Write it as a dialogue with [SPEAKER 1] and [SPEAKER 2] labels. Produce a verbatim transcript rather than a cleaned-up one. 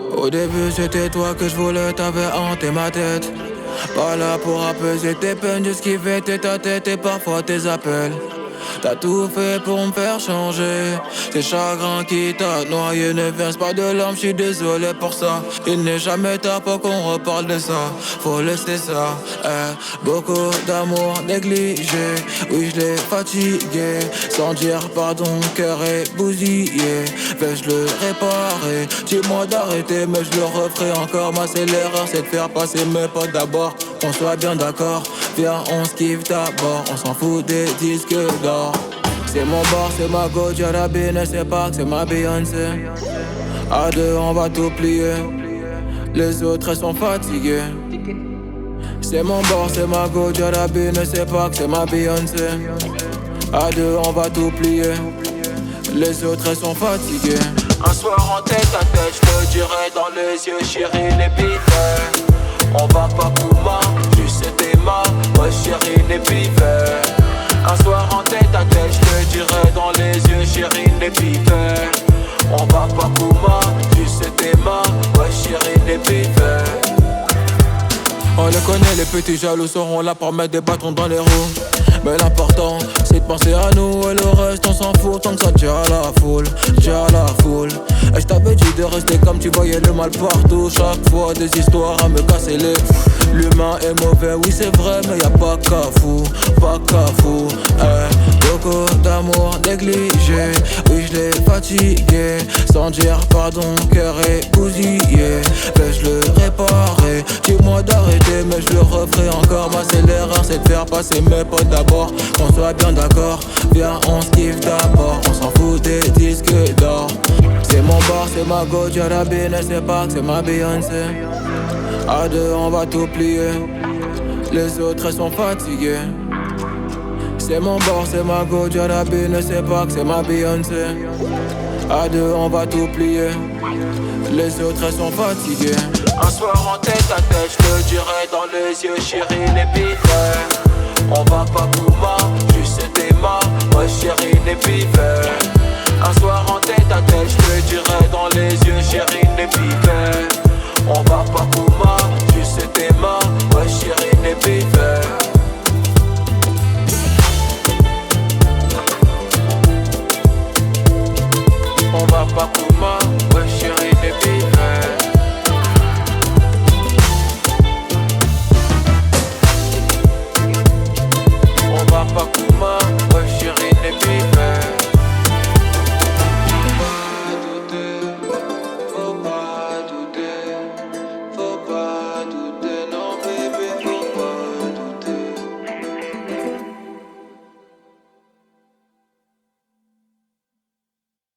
[SPEAKER 1] Au début c'était toi que je voulais, t'avais hanté ma tête. Pas là pour apaiser tes peines, juste kiffer ta tête et parfois tes appels. T'as tout fait pour me faire changer. C'est chagrin qui t'a noyé. Ne verse pas de larmes, j'suis désolé pour ça. Il n'est jamais tard pour qu'on reparle de ça. Faut laisser ça, eh. Beaucoup d'amour négligé. Oui, je l'ai fatigué. Sans dire pardon, cœur est bousillé. Vais-je le réparer? Dis-moi d'arrêter, mais je le referai encore. Ma c'est l'erreur, c'est de faire passer mes potes d'abord. Qu'on soit bien d'accord. Viens, on se kiffe d'abord. On s'en fout des disques d'or. C'est mon bar, c'est ma go, Jarabi, ne sais pas que c'est ma Beyoncé. À deux, on va tout plier. Les autres, elles sont fatiguées. C'est mon bar, c'est ma go, Jarabi, ne sais pas que c'est ma Beyoncé. À deux, on va tout plier. Les autres, elles sont fatiguées. Un soir en tête à tête, je te dirai dans les yeux, chérie, les billets. On va pas Kouma, juste tes mains, ouais chérie, les pivets. Un soir en tête à tête, je te dirai dans les yeux, chérie, les pivets. On va pas Kouma, juste tes mains, ouais chérie, les pivets. On les connaît, les petits jaloux seront là pour mettre des bâtons dans les roues. Mais l'important, c'est de penser à nous et le reste on s'en fout tant que ça tient à la foule, tient à la foule. Et je t'avais dit de rester comme tu voyais le mal partout. Chaque fois des histoires à me casser les. L'humain est mauvais, oui c'est vrai, mais y'a pas qu'à fou, pas qu'à fou. Eh, beaucoup d'amour négligé, oui je l'ai fatigué. Sans dire pardon, cœur est bousillé. Vais-je le réparer? Dis-moi d'arrêter, mais je le referai encore. Moi c'est l'erreur, c'est de faire passer mes potes d'abord. Qu'on soit bien d'accord, viens on se kiffe d'abord. On s'en fout des disques d'or. C'est mon bar, c'est ma go, Jarabi, ne sais pas que c'est ma Beyoncé. À deux on va tout plier. Les autres elles sont fatiguées. C'est mon bar, c'est ma go, Jarabi, ne sais pas que c'est ma Beyoncé. À deux on va tout plier. Les autres elles sont fatiguées. Un soir en tête à tête, je te dirai dans les yeux, chérie, les pivets. On va pas Kouma, juste tes mains, ouais chérie, les pivets. Un soir en tête à tête, je te dirai dans les yeux, chérie, les pivets. On va pas Kouma, juste tes mains, ouais chérie, les pivets. On va pas Kouma.